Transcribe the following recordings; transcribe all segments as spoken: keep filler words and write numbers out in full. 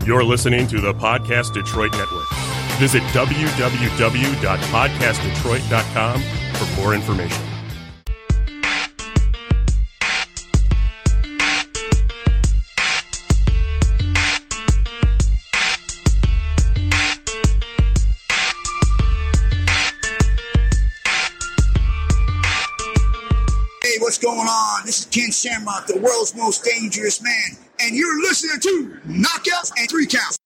You're listening to the Podcast Detroit Network. Visit w w w dot podcast detroit dot com for more information. Hey, what's going on? This is Ken Shamrock, the world's most dangerous man, and you're listening to Knockouts and Three Counts.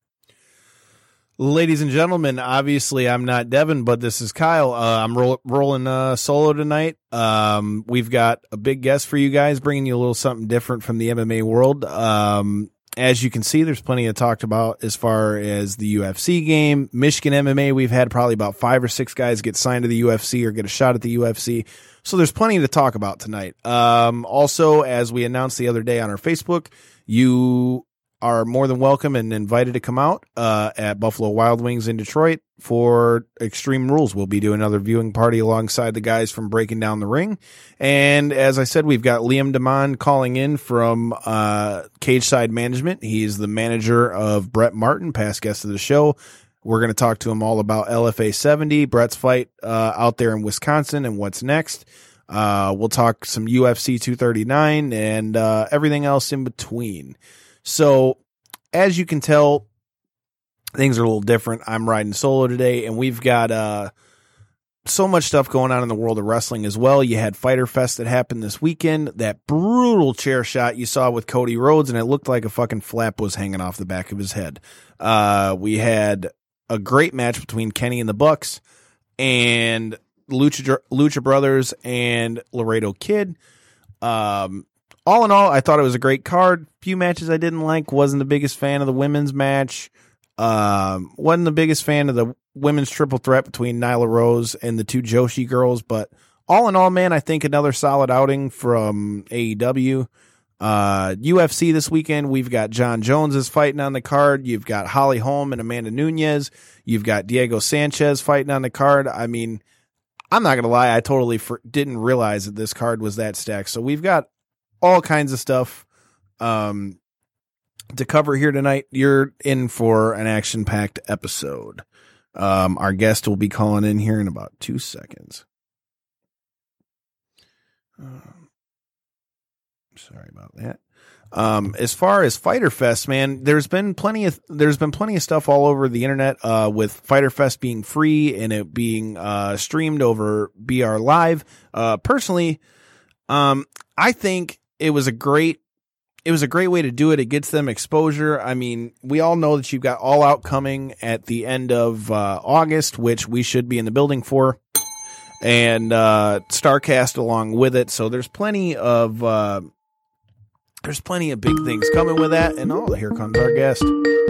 Ladies and gentlemen, obviously I'm not Devin, but this is Kyle. Uh, I'm roll- rolling uh, solo tonight. Um, we've got a big guest for you guys, bringing you a little something different from the M M A world. Um, as you can see, there's plenty to talk about as far as the U F C game. Michigan M M A, we've had probably about five or six guys get signed to the U F C or get a shot at the U F C. So there's plenty to talk about tonight. Um, also, as we announced the other day on our Facebook, you are more than welcome and invited to come out uh, at Buffalo Wild Wings in Detroit for Extreme Rules. We'll be doing another viewing party alongside the guys from Breaking Down the Ring. And as I said, we've got Liam DeMond calling in from uh, Cage Side Management. He's the manager of Brett Martin, past guest of the show. We're going to talk to him all about L F A seventy, Brett's fight uh, out there in Wisconsin, and what's next. Uh, we'll talk some U F C two thirty-nine and uh, everything else in between. So, as you can tell, things are a little different. I'm riding solo today, and we've got uh, so much stuff going on in the world of wrestling as well. You had Fighter Fest that happened this weekend, that brutal chair shot you saw with Cody Rhodes, and it looked like a fucking flap was hanging off the back of his head. Uh, we had a great match between Kenny and the Bucks, and Lucha, Lucha Brothers and Laredo Kid. Um, all in all, I thought it was a great card. Few matches I didn't like. Wasn't the biggest fan of the women's match. Um, wasn't the biggest fan of the women's triple threat between Nyla Rose and the two Joshi girls. But all in all, man, I think another solid outing from A E W. Uh, U F C this weekend, we've got John Jones is fighting on the card. You've got Holly Holm and Amanda Nunes. You've got Diego Sanchez fighting on the card. I mean, I'm not going to lie, I totally for, didn't realize that this card was that stacked. So we've got all kinds of stuff um, to cover here tonight. You're in for an action-packed episode. Um, our guest will be calling in here in about two seconds. Um, sorry about that. Um, as far as Fighter Fest, man, there's been plenty of there's been plenty of stuff all over the internet uh, with Fighter Fest being free and it being uh, streamed over B R Live. Uh, personally, um, I think it was a great it was a great way to do it. It gets them exposure. I mean, we all know that you've got All Out coming at the end of uh, August, which we should be in the building for, and uh, StarCast along with it. So there's plenty of uh, There's plenty of big things coming with that. And oh, here comes our guest.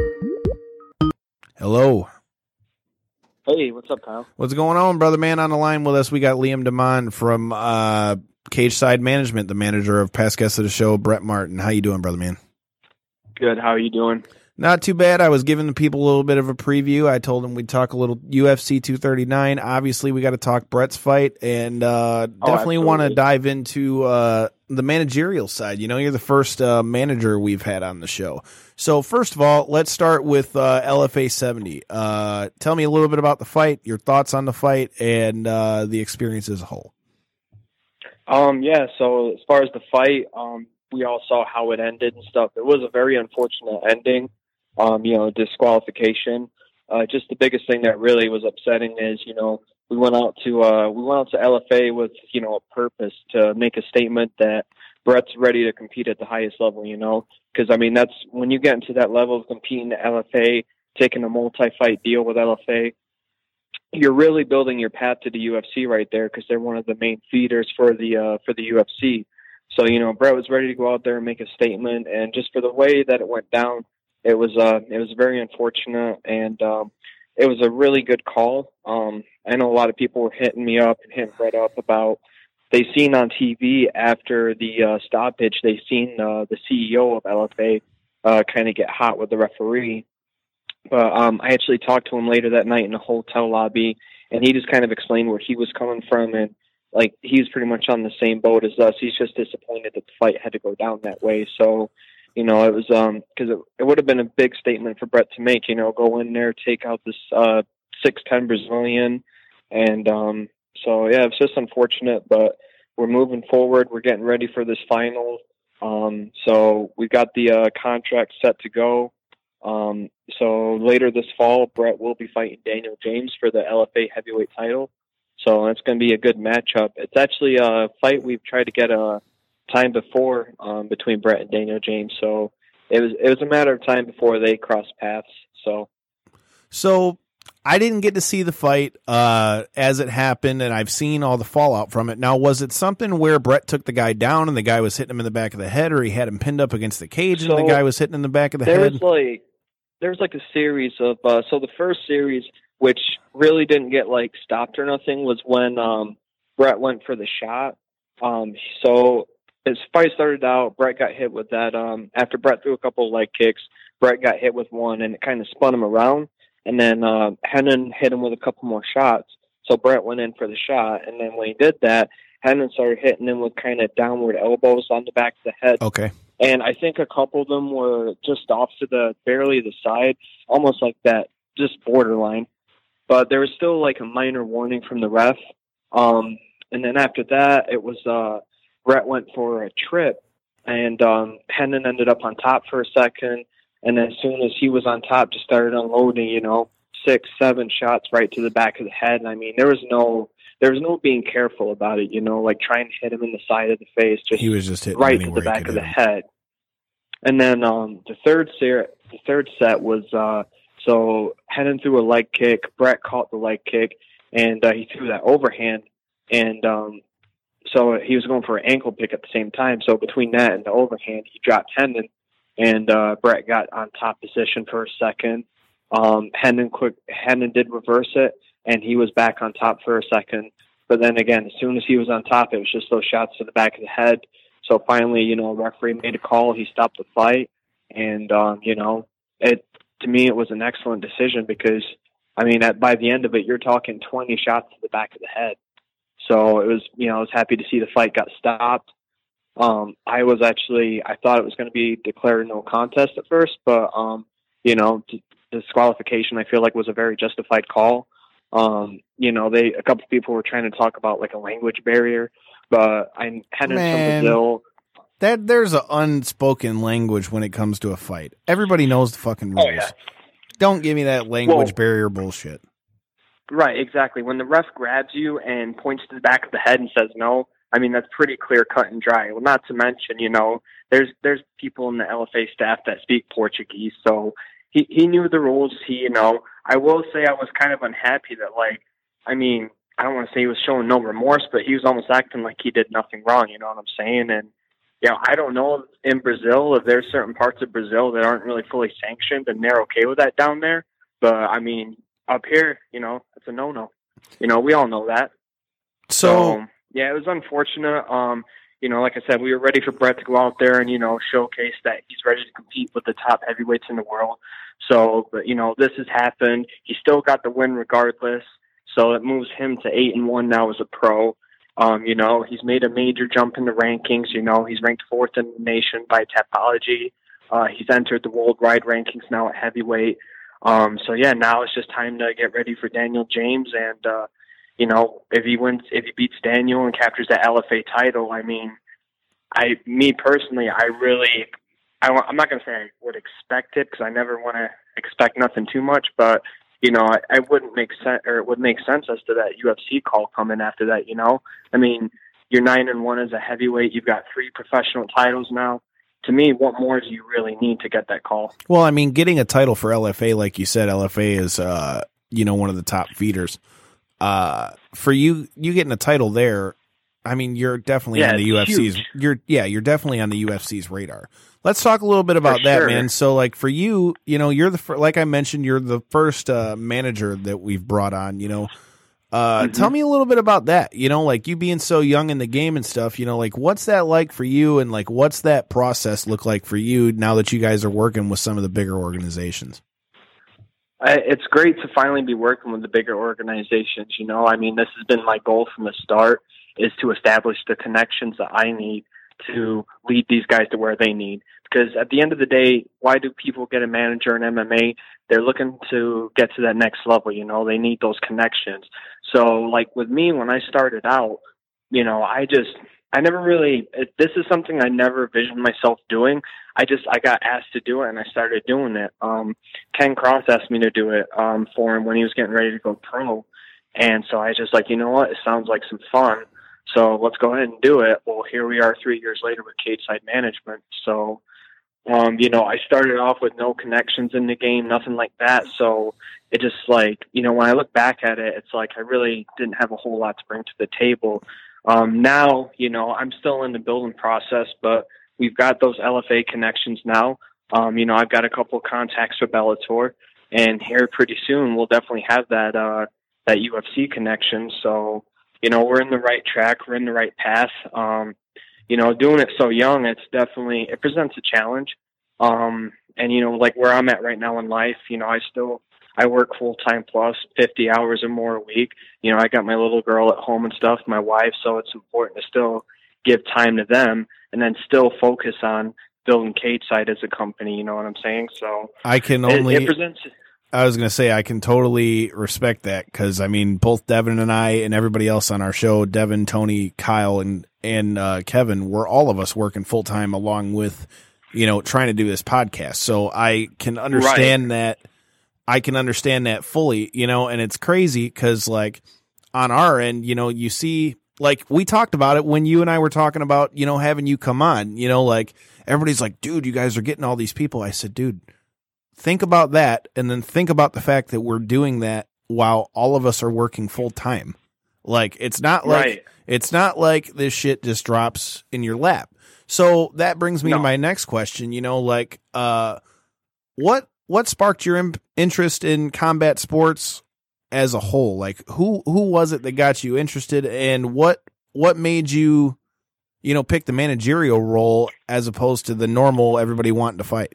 Hello. Hey, what's up, Kyle? What's going on, brother man? On the line with us, we got Liam DeMond from uh, Cage Side Management, the manager of past guest of the show, Brett Martin. How you doing, brother man? Good. How are you doing? Not too bad. I was giving the people a little bit of a preview. I told them we'd talk a little U F C two thirty-nine. Obviously, we got to talk Brett's fight, and uh, definitely oh, want to dive into uh, the managerial side. You know, you're the first uh, manager we've had on the show. So first of all, let's start with uh, L F A seventy. Uh, tell me a little bit about the fight, your thoughts on the fight, and uh, the experience as a whole. Um, yeah, so as far as the fight, um, we all saw how it ended and stuff. It was a very unfortunate ending. Um, you know, disqualification. Uh, just the biggest thing that really was upsetting is, you know, we went out to uh, we went out to L F A with, you know, a purpose to make a statement that Brett's ready to compete at the highest level. You know, because I mean that's when you get into that level of competing at L F A, taking a multi-fight deal with L F A, you're really building your path to the U F C right there because they're one of the main feeders for the uh, for the U F C. So you know, Brett was ready to go out there and make a statement, and just for the way that it went down. It was uh, it was very unfortunate, and um, it was a really good call. Um, I know a lot of people were hitting me up and hitting Brett up about they seen on T V after the uh, stoppage. They seen uh, the C E O of L F A uh, kind of get hot with the referee. But um, I actually talked to him later that night in the hotel lobby, and he just kind of explained where he was coming from, and like he's pretty much on the same boat as us. He's just disappointed that the fight had to go down that way. So. You know, it was um because it, it would have been a big statement for Brett to make. You know, go in there, take out this uh six ten Brazilian, and um so yeah, it's just unfortunate, but we're moving forward. We're getting ready for this final. Um, so we got the uh, contract set to go. Um, so later this fall, Brett will be fighting Daniel James for the L F A heavyweight title. So it's going to be a good matchup. It's actually a fight we've tried to get a time before um, between Brett and Daniel James. So it was it was a matter of time before they crossed paths. So, so I didn't get to see the fight uh, as it happened, and I've seen all the fallout from it. Now, was it something where Brett took the guy down and the guy was hitting him in the back of the head, or he had him pinned up against the cage and so the guy was hitting in the back of the there head? Was like, there was like a series of, uh, so the first series, which really didn't get like stopped or nothing, was when um, Brett went for the shot. Um, so his fight started out, Brett got hit with that. Um, after Brett threw a couple of leg kicks, Brett got hit with one, and it kind of spun him around. And then uh, Hennen hit him with a couple more shots. So Brett went in for the shot. And then when he did that, Hennen started hitting him with kind of downward elbows on the back of the head. Okay. And I think a couple of them were just off to the, barely the side, almost like that, just borderline. But there was still like a minor warning from the ref. Um, and then after that, it was uh, Brett went for a trip. And um, Hennen ended up on top for a second. And as soon as he was on top, just started unloading, you know, six, seven shots right to the back of the head. And I mean, there was no, there was no being careful about it, you know, like trying to hit him in the side of the face, just he was just hitting right to the back of the head. And then um, the third ser- the third set was uh, so Hennen threw a leg kick, Brett caught the leg kick, and uh, he threw that overhand, and um, so he was going for an ankle pick at the same time. So between that and the overhand, he dropped Hennen. And uh, Brett got on top position for a second. Um, Hennen quick, Hennen did reverse it, and he was back on top for a second. But then again, as soon as he was on top, it was just those shots to the back of the head. So finally, you know, a referee made a call. He stopped the fight, and um, you know, it to me it was an excellent decision because, I mean, at, by the end of it, you're talking twenty shots to the back of the head. So it was, you know, I was happy to see the fight got stopped. Um, I was actually, I thought it was going to be declared no contest at first, but, um, you know, d- disqualification, I feel like was a very justified call. Um, you know, they, a couple of people were trying to talk about like a language barrier, but I had in from Brazil. That there's an unspoken language when it comes to a fight. Everybody knows the fucking rules. Oh, yeah. Don't give me that language well, barrier bullshit. Right. Exactly. When the ref grabs you and points to the back of the head and says no, I mean, that's pretty clear cut and dry. Well, not to mention, you know, there's there's people in the L F A staff that speak Portuguese, so he, he knew the rules. He, you know, I will say I was kind of unhappy that, like, I mean, I don't want to say he was showing no remorse, but he was almost acting like he did nothing wrong, you know what I'm saying? And, you know, I don't know in Brazil if there's certain parts of Brazil that aren't really fully sanctioned and they're okay with that down there. But, I mean, up here, you know, it's a no-no. You know, we all know that. So... so yeah, it was unfortunate. Um, you know, like I said, we were ready for Brett to go out there and, you know, showcase that he's ready to compete with the top heavyweights in the world. So, but, you know, this has happened. He still got the win regardless. So it moves him to eight and one now as a pro. Um, you know, he's made a major jump in the rankings. You know, he's ranked fourth in the nation by Tapology. Uh, he's entered the worldwide rankings now at heavyweight. Um, so yeah, now it's just time to get ready for Daniel James and, uh, you know, if he wins, if he beats Daniel and captures that L F A title, I mean, I, me personally, I really, I, I'm not going to say I would expect it because I never want to expect nothing too much, but, you know, I, I wouldn't make sense, or it would make sense as to that U F C call coming after that, you know? I mean, you're nine and one as a heavyweight. You've got three professional titles now. To me, what more do you really need to get that call? Well, I mean, getting a title for L F A, like you said, L F A is, uh, you know, one of the top feeders. Uh, for you, you getting a title there, I mean, you're definitely yeah, on the U F C's. Huge. You're, yeah, you're definitely on the U F C's radar. Let's talk a little bit about for that, sure. man. So, like, for you, you know, you're the, like I mentioned, you're the first uh, manager that we've brought on, you know. Uh, mm-hmm. Tell me a little bit about that, you know, like you being so young in the game and stuff, you know, like what's that like for you, and like what's that process look like for you now that you guys are working with some of the bigger organizations? I, it's great to finally be working with the bigger organizations. You know, I mean, this has been my goal from the start, is to establish the connections that I need to lead these guys to where they need. Because at the end of the day, why do people get a manager in M M A? They're looking to get to that next level. You know, they need those connections. So like with me, when I started out, you know, I just, I never really, it, this is something I never envisioned myself doing. I just, I got asked to do it and I started doing it. Um, Ken Cross asked me to do it um, for him when he was getting ready to go pro. And so I just like, you know what, it sounds like some fun. So let's go ahead and do it. Well, here we are three years later with Cage Side Management. So, um, you know, I started off with no connections in the game, nothing like that. So it just like, you know, when I look back at it, it's like I really didn't have a whole lot to bring to the table. Um, now, you know, I'm still in the building process, but we've got those L F A connections now. Um, you know, I've got a couple of contacts for Bellator, and here pretty soon we'll definitely have that, uh, that U F C connection. So, you know, we're in the right track. We're in the right path. Um, you know, doing it so young, it's definitely, it presents a challenge. Um, and, you know, like where I'm at right now in life, you know, I still, I work full time plus fifty hours or more a week. You know, I got my little girl at home and stuff, my wife. So it's important to still give time to them and then still focus on building Cage Side as a company. You know what I'm saying? So I can only, it, it presents, I was going to say, I can totally respect that because, I mean, both Devin and I and everybody else on our show, Devin, Tony, Kyle, and and uh, Kevin, we're all of us working full-time along with, you know, trying to do this podcast. So I can understand right. that. I can understand that fully, you know, and it's crazy because, like, on our end, you know, you see, like, we talked about it when you and I were talking about, you know, having you come on, you know, like, everybody's like, dude, you guys are getting all these people. I said, dude, think about that, and then think about the fact that we're doing that while all of us are working full time. Like, it's not like right. it's not like this shit just drops in your lap. So that brings me no. to my next question. You know, like, uh, what what sparked your imp- interest in combat sports as a whole? Like, who who was it that got you interested, and what what made you, you know, pick the managerial role as opposed to the normal everybody wanting to fight?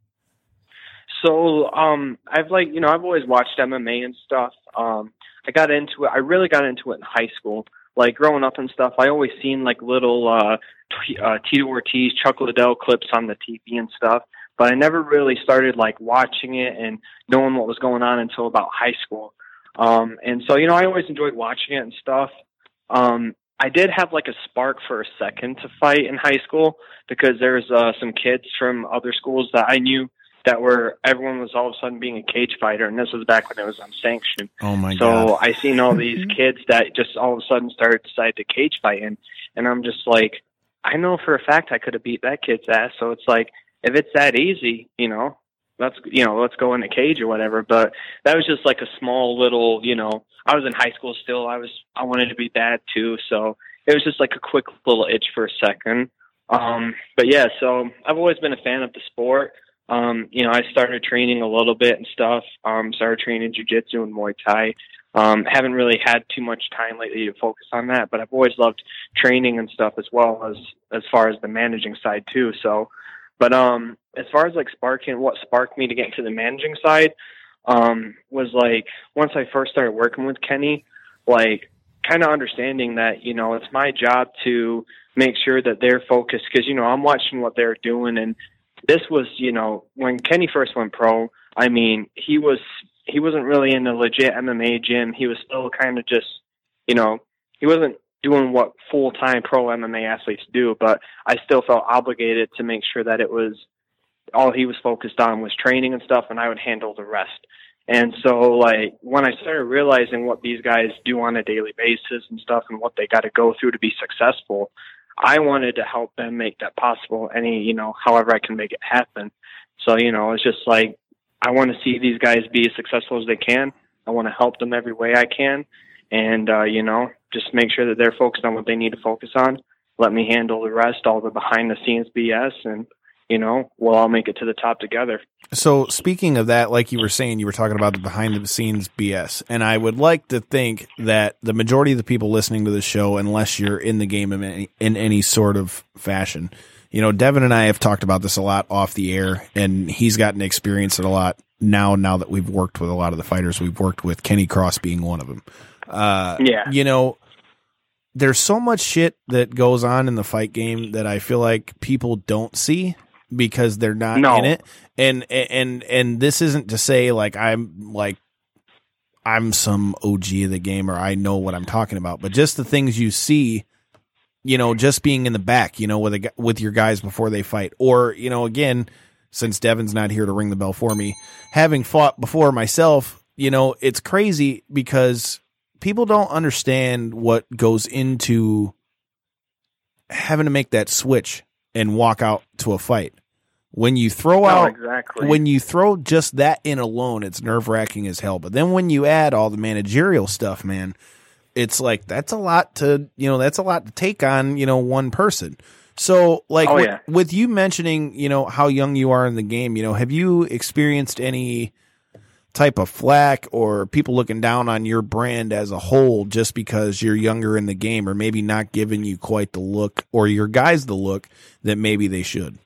So, um, I've like, you know, I've always watched M M A and stuff. Um, I got into it. I really got into it in high school. Like growing up and stuff, I always seen like little, uh, t- uh, Tito Ortiz, Chuck Liddell clips on the T V and stuff, but I never really started like watching it and knowing what was going on until about high school. Um, and so, you know, I always enjoyed watching it and stuff. Um, I did have like a spark for a second to fight in high school because there's, uh, some kids from other schools that I knew that were, everyone was all of a sudden being a cage fighter, and this was back when it was unsanctioned. Oh my so god! So I seen all these kids that just all of a sudden started decide to cage fighting, and I'm just like, I know for a fact I could have beat that kid's ass. So it's like, if it's that easy, you know, let's you know let's go in a cage or whatever. But that was just like a small little, you know, I was in high school still. I was I wanted to be that too, so it was just like a quick little itch for a second. Um, but yeah, so I've always been a fan of the sport. Um, you know, I started training a little bit and stuff, um, started training jiu-jitsu and Muay Thai. Um, haven't really had too much time lately to focus on that, but I've always loved training and stuff as well as, as far as the managing side too. So, but, um, as far as like sparking, what sparked me to get into the managing side, um, was like, once I first started working with Kenny, like kind of understanding that, you know, it's my job to make sure that they're focused. Cause, you know, I'm watching what they're doing, and this was, you know, when Kenny first went pro, I mean, he was, he wasn't really in a legit M M A gym. He was still kind of just, you know, he wasn't doing what full-time pro M M A athletes do, but I still felt obligated to make sure that it was, all he was focused on was training and stuff, and I would handle the rest. And so, like, when I started realizing what these guys do on a daily basis and stuff and what they got to go through to be successful, I wanted to help them make that possible any, you know, however I can make it happen. So, you know, it's just like, I want to see these guys be as successful as they can. I want to help them every way I can. And, uh, you know, just make sure that they're focused on what they need to focus on. Let me handle the rest, all the behind the scenes B S, and, you know, we'll all make it to the top together. So speaking of that, like you were saying, you were talking about the behind the scenes B S. And I would like to think that the majority of the people listening to this show, unless you're in the game in any, in any sort of fashion, you know, Devin and I have talked about this a lot off the air, and he's gotten experience it a lot now, now that we've worked with a lot of the fighters we've worked with, Kenny Cross being one of them. Uh, yeah. You know, there's so much shit that goes on in the fight game that I feel like people don't see because they're not No. in it. And, and, and this isn't to say like I'm like, I'm some O G of the game or I know what I'm talking about, but just the things you see, you know, just being in the back, you know, with a, with your guys before they fight, or, you know, again, since Devin's not here to ring the bell for me, having fought before myself, you know, it's crazy because people don't understand what goes into having to make that switch and walk out to a fight. When you throw No, out, exactly. when you throw just that in alone, it's nerve wracking as hell. But then when you add all the managerial stuff, man, it's like, that's a lot to, you know, that's a lot to take on, you know, one person. So like Oh, with, yeah. with you mentioning, you know, how young you are in the game, you know, have you experienced any type of flack or people looking down on your brand as a whole just because you're younger in the game or maybe not giving you quite the look or your guys the look that maybe they should?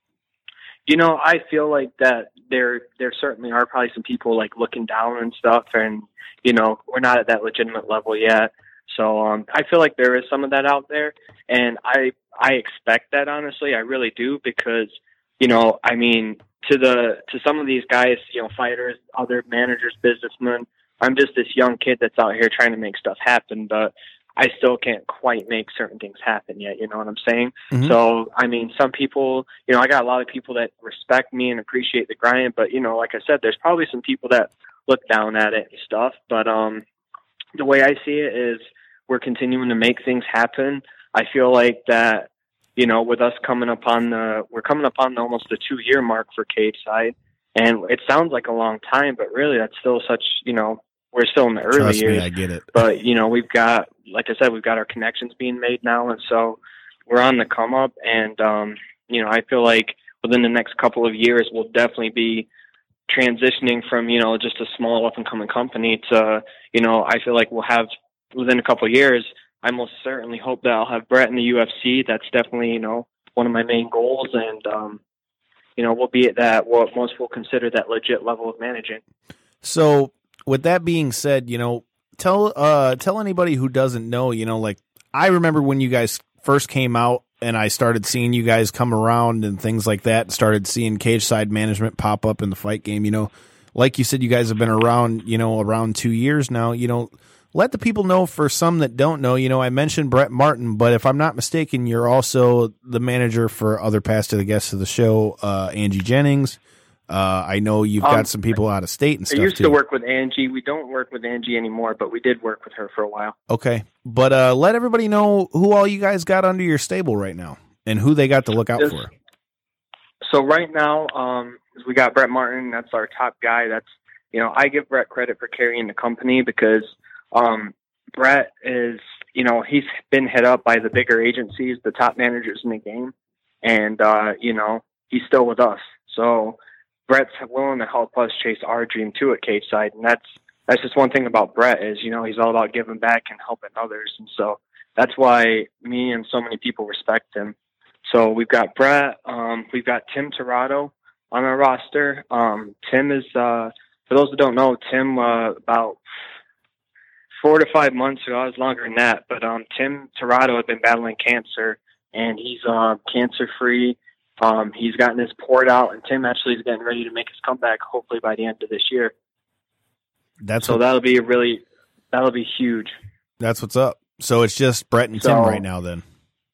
You know, I feel like that there there certainly are probably some people like looking down and stuff, and you know, we're not at that legitimate level yet. So um, I feel like there is some of that out there, and I I expect that, honestly, I really do, because you know, I mean, to the to some of these guys, you know, fighters, other managers, businessmen, I'm just this young kid that's out here trying to make stuff happen, but I still can't quite make certain things happen yet. You know what I'm saying? Mhm. So, I mean, some people, you know, I got a lot of people that respect me and appreciate the grind, but, you know, like I said, there's probably some people that look down at it and stuff. But um, the way I see it is we're continuing to make things happen. I feel like that, you know, with us coming up on the, we're coming up on almost the two year mark for Cage Side. And it sounds like a long time, but really that's still such, you know, we're still in the early Trust years. me, I get it. But, you know, we've got, like I said, we've got our connections being made now. And so we're on the come up. And, um, you know, I feel like within the next couple of years, we'll definitely be transitioning from, you know, just a small up and coming company to, you know, I feel like we'll have within a couple of years, I most certainly hope that I'll have Brett in the U F C. That's definitely, you know, one of my main goals. And, um, you know, we'll be at that, what most will consider that legit level of managing. So with that being said, you know, tell uh tell anybody who doesn't know, you know, like I remember when you guys first came out and I started seeing you guys come around and things like that, started seeing Cage Side Management pop up in the fight game, you know, like you said, you guys have been around, you know, around two years now, you know, let the people know, for some that don't know, you know, I mentioned Brett Martin, but if I'm not mistaken, you're also the manager for other past to the guests of the show, uh, Angie Jennings. Uh, I know you've got Um, some people out of state and I stuff used too. to work with Angie. We don't work with Angie anymore, but we did work with her for a while. Okay. But uh, let everybody know who all you guys got under your stable right now and who they got to look out Yes. for. So right now, um, we got Brett Martin. That's our top guy. That's, you know, I give Brett credit for carrying the company because um, Brett is, you know, he's been hit up by the bigger agencies, the top managers in the game. And, uh, you know, he's still with us. So Brett's willing to help us chase our dream too at Cage Side. And that's, that's just one thing about Brett is, you know, he's all about giving back and helping others. And so that's why me and so many people respect him. So we've got Brett, um, we've got Tim Tirado on our roster. Um, Tim is, uh, for those that don't know, Tim, uh, about four to five months ago, I was longer than that, but, um, Tim Tirado had been battling cancer and he's, uh, cancer free. Um, he's gotten his port out, and Tim actually is getting ready to make his comeback, hopefully by the end of this year. That's So what, that'll be a really, that'll be huge. that's what's up. So it's just Brett and So- Tim right now then.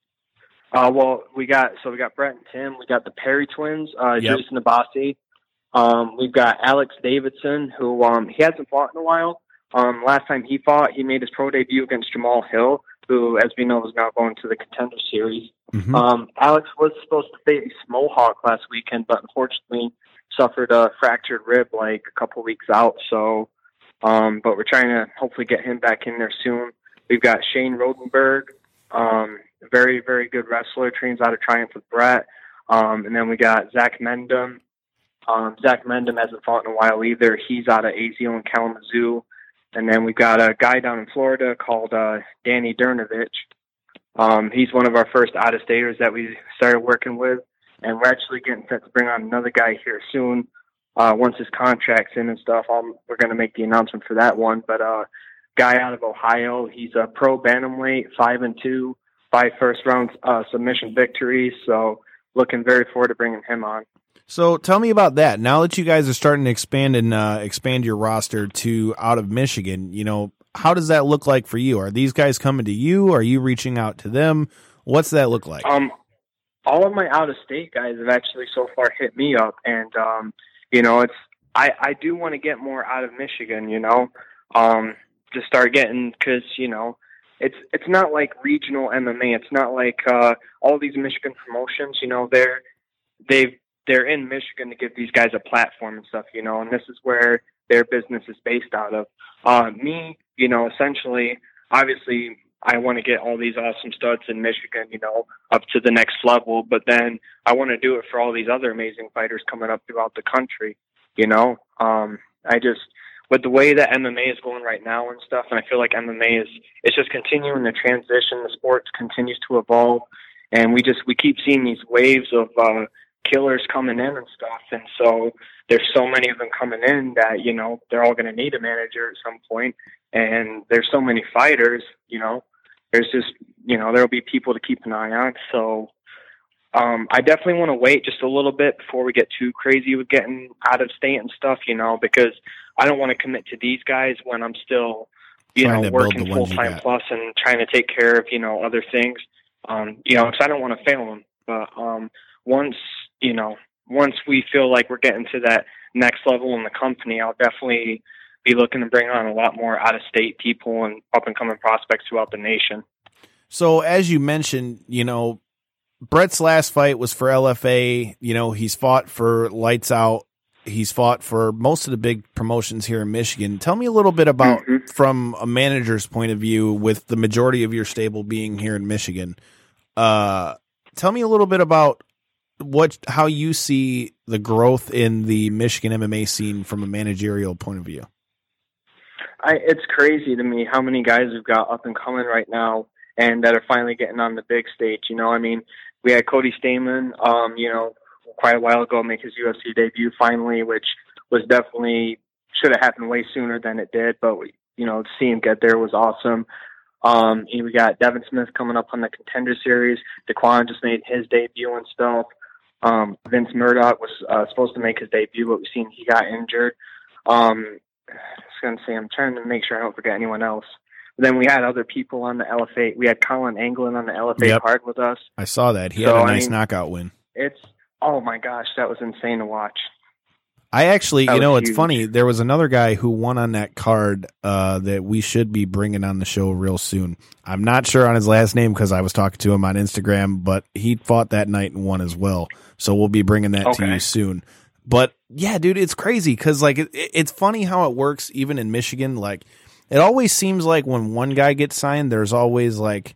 Uh, well, we got, so we got Brett and Tim, we got the Perry twins, uh, Yep. Jason Abassi. Um, we've got Alex Davidson, who, um, he hasn't fought in a while. Um, last time he fought, he made his pro debut against Jamal Hill, who, as we know, is now going to the Contender Series. Mhm. Um, Alex was supposed to face Mohawk last weekend, but unfortunately suffered a fractured rib like a couple weeks out. So, um, but we're trying to hopefully get him back in there soon. We've got Shane Rodenberg, um, very, very good wrestler, trains out of Triumph with Brett. Um, and then we got Zach Mendham. Um, Zach Mendham hasn't fought in a while either. He's out of A Z O in Kalamazoo. And then we've got a guy down in Florida called uh, Danny Dernovich. Um, he's one of our first out-of-staters that we started working with. And we're actually getting set to bring on another guy here soon. Uh, once his contract's in and stuff, um, we're going to make the announcement for that one. But uh, guy out of Ohio. He's a pro bantamweight, five and two, five first round uh, submission victories. So looking very forward to bringing him on. So tell me about that. Now that you guys are starting to expand and uh, expand your roster to out of Michigan, you know, how does that look like for you? Are these guys coming to you? Are you reaching out to them? What's that look like? Um, all of my out of state guys have actually so far hit me up, and um, you know, it's I I do want to get more out of Michigan. You know, um, to start getting because you know. It's it's not like regional M M A. It's not like uh, all these Michigan promotions. You know, they're they've they're in Michigan to give these guys a platform and stuff. You know, and this is where their business is based out of. Uh, me, you know, essentially, obviously, I want to get all these awesome studs in Michigan. You know, up to the next level. But then I want to do it for all these other amazing fighters coming up throughout the country. You know, um, I just. With the way that M M A is going right now and stuff, and I feel like M M A is it's just continuing to transition. The sport continues to evolve, and we just we keep seeing these waves of uh, killers coming in and stuff. And so there's so many of them coming in that you know they're all going to need a manager at some point. And there's so many fighters, you know. There's just you know there'll be people to keep an eye on. So um, I definitely want to wait just a little bit before we get too crazy with getting out of state and stuff, you know, because I don't want to commit to these guys when I'm still, you Trying know, to build working the full ones you time got. plus and trying to take care of, you know, other things, um, you know, because I don't want to fail them. But um, once, you know, once we feel like we're getting to that next level in the company, I'll definitely be looking to bring on a lot more out of state people and up and coming prospects throughout the nation. So as you mentioned, you know, Brett's last fight was for L F A. You know, he's fought for Lights Out. He's fought for most of the big promotions here in Michigan. Tell me a little bit about, Mm-hmm. from a manager's point of view, with the majority of your stable being here in Michigan. Uh, tell me a little bit about what, how you see the growth in the Michigan M M A scene from a managerial point of view. I, it's crazy to me how many guys we've got up and coming right now and that are finally getting on the big stage. You know, I mean, we had Cody Stamen, um, you know, quite a while ago make his U F C debut finally, which was definitely should have happened way sooner than it did. But, we, you know, to see him get there was awesome. Um, and we got Devin Smith coming up on the Contender Series. Daquan just made his debut and stuff. Um, Vince Murdoch was uh, supposed to make his debut, but we've seen he got injured. Um, I was going to say, I'm trying to make sure I don't forget anyone else. Then we had other people on the L F A. We had Colin Anglin on the L F A Yep. card with us. I saw that. He So, had a I nice mean, knockout win. It's, oh my gosh, that was insane to watch. I actually, That you know, was it's huge. funny. There was another guy who won on that card uh, that we should be bringing on the show real soon. I'm not sure on his last name because I was talking to him on Instagram, but he fought that night and won as well. So we'll be bringing that to Okay. you soon. But yeah, dude, it's crazy because like it, it's funny how it works even in Michigan. Like it always seems like when one guy gets signed, there's always like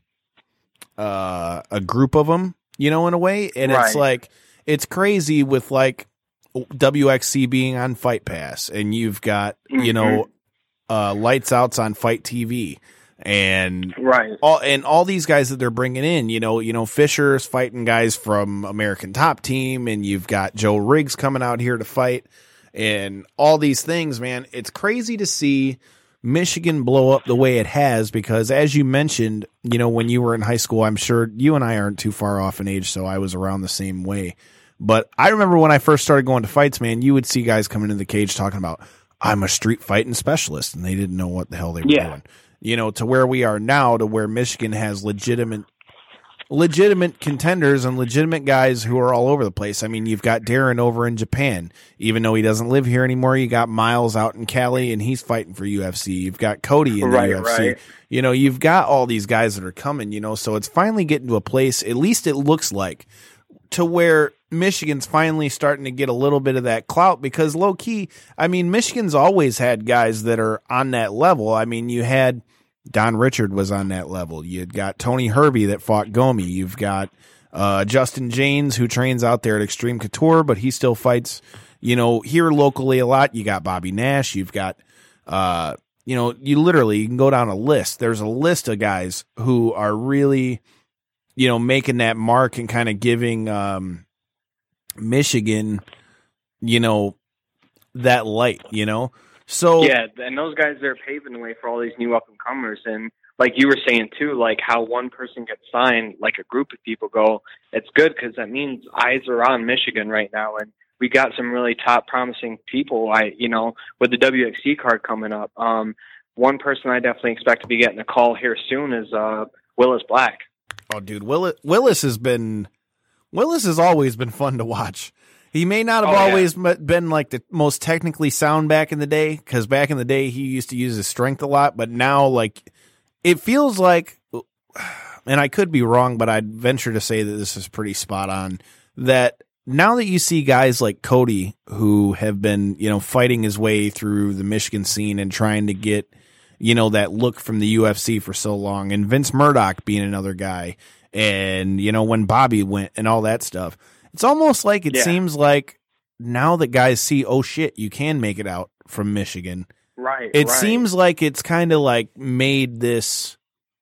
uh, a group of them, you know, in a way, and it's Right. like it's crazy with like W X C being on Fight Pass, and you've got you know uh, Lights Out's on Fight T V, and Right. all and all these guys that they're bringing in, you know, you know Fisher's fighting guys from American Top Team, and you've got Joe Riggs coming out here to fight, and all these things, man. It's crazy to see Michigan blow up the way it has because, as you mentioned, you know, when you were in high school, I'm sure you and I aren't too far off in age, so I was around the same way. But I remember when I first started going to fights, man, you would see guys come into the cage talking about, I'm a street fighting specialist, and they didn't know what the hell they were Yeah. doing. You know, to where we are now, to where Michigan has legitimate legitimate contenders and legitimate guys who are all over the place. I mean, you've got Darren over in Japan, even though he doesn't live here anymore. You got Miles out in Cali, and he's fighting for U F C. You've got Cody in the Right, U F C. right. You know, you've got all these guys that are coming, you know, so it's finally getting to a place, at least it looks like, to where Michigan's finally starting to get a little bit of that clout because low key, I mean, Michigan's always had guys that are on that level. I mean, you had Don Richard was on that level. You'd got Tony Hervey that fought Gomi. You've got uh, Justin Janes who trains out there at Extreme Couture, but he still fights, you know, here locally a lot. You got Bobby Nash. You've got, uh, you know, you literally you can go down a list. There's a list of guys who are really, you know, making that mark and kind of giving um, Michigan, you know, that light, you know. So yeah, and those guys, they're paving the way for all these new up and comers. And like you were saying too, like how one person gets signed, like a group of people go, it's good because that means eyes are on Michigan right now, and we got some really top promising people. I, you know, with the W X C card coming up, um, one person I definitely expect to be getting a call here soon is uh, Willis Black. Oh, dude, Willis, Willis has been Willis has always been fun to watch. He may not have oh, always yeah. been like the most technically sound back in the day, because back in the day he used to use his strength a lot, but now like it feels like, and I could be wrong, but I'd venture to say that this is pretty spot on, that now that you see guys like Cody who have been, you know, fighting his way through the Michigan scene and trying to get, you know, that look from the U F C for so long, and Vince Murdoch being another guy, and, you know, when Bobby went and all that stuff. It's almost like it yeah. seems like now that guys see, oh shit, you can make it out from Michigan. Right. It right. seems like it's kind of like made this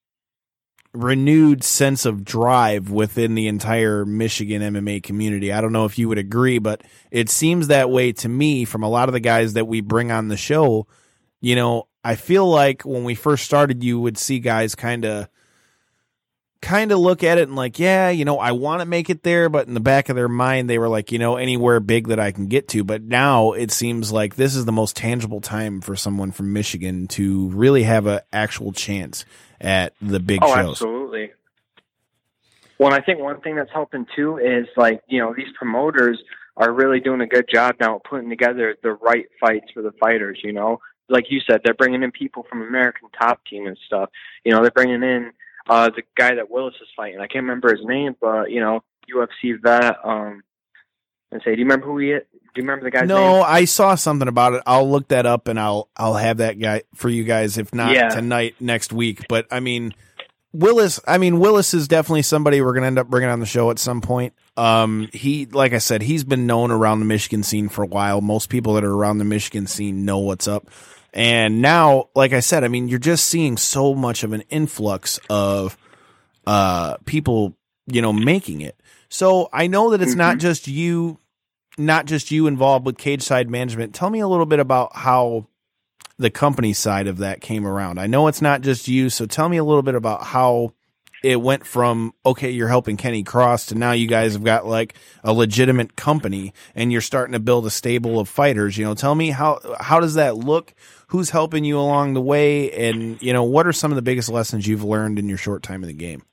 renewed sense of drive within the entire Michigan M M A community. I don't know if you would agree, but it seems that way to me from a lot of the guys that we bring on the show. You know, I feel like when we first started, you would see guys kind of kind of look at it and like, yeah, you know, I want to make it there, but in the back of their mind, they were like, you know, anywhere big that I can get to. But now it seems like this is the most tangible time for someone from Michigan to really have an actual chance at the big oh, shows. Absolutely. Well, I think one thing that's helping too is like, you know, these promoters are really doing a good job now putting together the right fights for the fighters, you know, like you said, they're bringing in people from American Top Team and stuff. You know, they're bringing in Uh, the guy that Willis is fighting. I can't remember his name, but, you know, U F C vet. Um, and say, do you remember who he is? Do you remember the guy's no, name? No, I saw something about it. I'll look that up and I'll I'll have that guy for you guys, if not yeah. tonight, next week. But, I mean, Willis, I mean, Willis is definitely somebody we're going to end up bringing on the show at some point. Um, he, like I said, he's been known around the Michigan scene for a while. Most people that are around the Michigan scene know what's up. And now, like I said, I mean, you're just seeing so much of an influx of uh, people, you know, making it. So I know that it's mm-hmm. not just you, not just you involved with Cage Side Management. Tell me a little bit about how the company side of that came around. I know it's not just you, so tell me a little bit about how it went from, okay, you're helping Kenny Cross to now you guys have got like a legitimate company and you're starting to build a stable of fighters. You know, tell me how, how does that look? Who's helping you along the way? And, you know, what are some of the biggest lessons you've learned in your short time in the game?